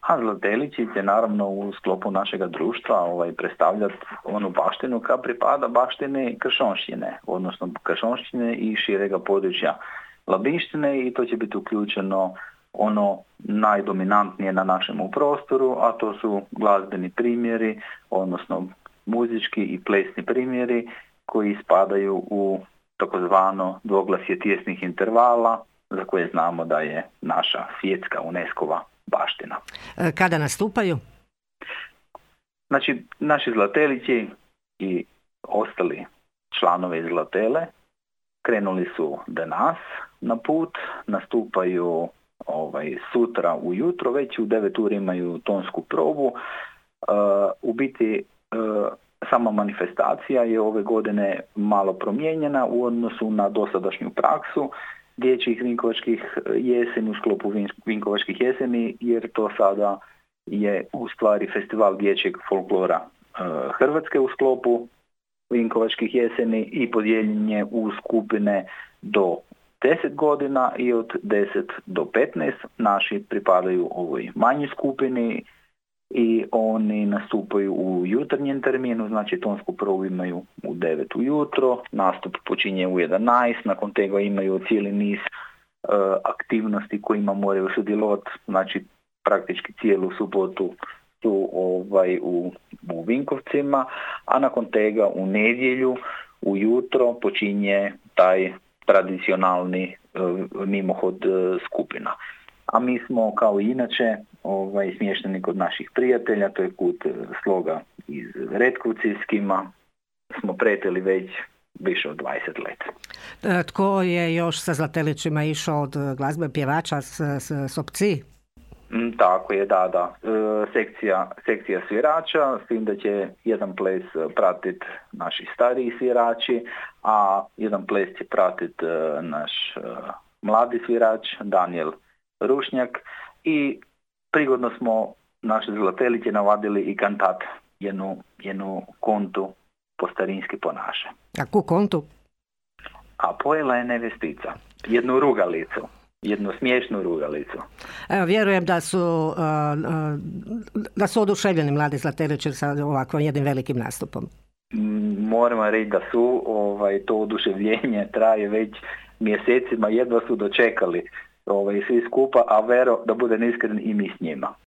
A Zlatelići će naravno u sklopu našega društva predstavljati onu baštinu koja pripada baštini Kršonšćine, odnosno Kršonšćine i širega područja Labinštine, i to će biti uključeno ono najdominantnije na našemu prostoru, a to su glazbeni primjeri, odnosno muzički i plesni primjeri koji spadaju u takozvano dvoglasje tijesnih intervala, za koje znamo da je naša svjetska UNESCO-va baština. Kada nastupaju? Znači, naši Zlatelići i ostali članovi Zlatele krenuli su danas na put, nastupaju sutra ujutro, već u 9 uri imaju tonsku probu. U biti sama manifestacija je ove godine malo promijenjena u odnosu na dosadašnju praksu dječjih vinkovačkih jeseni, u sklopu vinkovačkih jeseni, jer to sada je u stvari festival dječjeg folklora Hrvatske u sklopu vinkovačkih jeseni i podijeljen je u skupine do 10 godina i od 10 do 15. Naši pripadaju ovoj manjoj skupini i oni nastupaju u jutarnjem terminu, znači tonsku probu imaju u 9 ujutro, nastup počinje u 11, nakon toga imaju cijeli niz aktivnosti kojima moraju sudjelovati, znači praktički cijelu subotu su u Vinkovcima, a nakon toga u nedjelju ujutro počinje taj tradicionalni mimohod skupina. A mi smo kao i inače smješteni kod naših prijatelja, to je kut Sloga iz Retkovci, s kima smo pretili već više od 20 leta. Tko je još sa Zlatelićima išao od glazbe pjevača s opci? Tako je, da. Sekcija svirača, s tim da će jedan ples pratiti naši stariji svirači, a jedan ples će pratiti naš mladi svirač Daniel Rušnjak, i prigodno smo naše Zlateliće navadili i kantat, jednu kontu po starinski ponaše. A ku kontu? A pojela je nevestica, jednu rugalicu. Jednu smiješnu rugalicu. Evo, vjerujem da su oduševljeni mladi Zlatelići sa ovakvim jednim velikim nastupom. Moramo reći da su, to oduševljenje traje već mjesecima, jedva su dočekali svi skupa, a vero, da budem iskren, i mi s njima.